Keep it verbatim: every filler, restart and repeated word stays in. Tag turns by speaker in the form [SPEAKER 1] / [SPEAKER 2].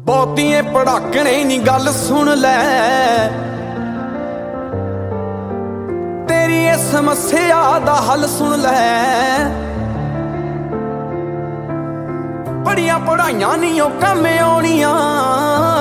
[SPEAKER 1] ਬਹੁਤੀਏ ਪੜਾਕਣੇ ਨੀ ਗੱਲ ਸੁਣ ਲੈ, ਤੇਰੀ ਇਸ ਸਮੱਸਿਆ ਦਾ ਹੱਲ ਸੁਣ ਲੈ। ਬੜੀਆਂ ਪੜਾਈਆਂ ਨੀ ਉਹ ਕੰਮ ਆਉਣੀਆਂ,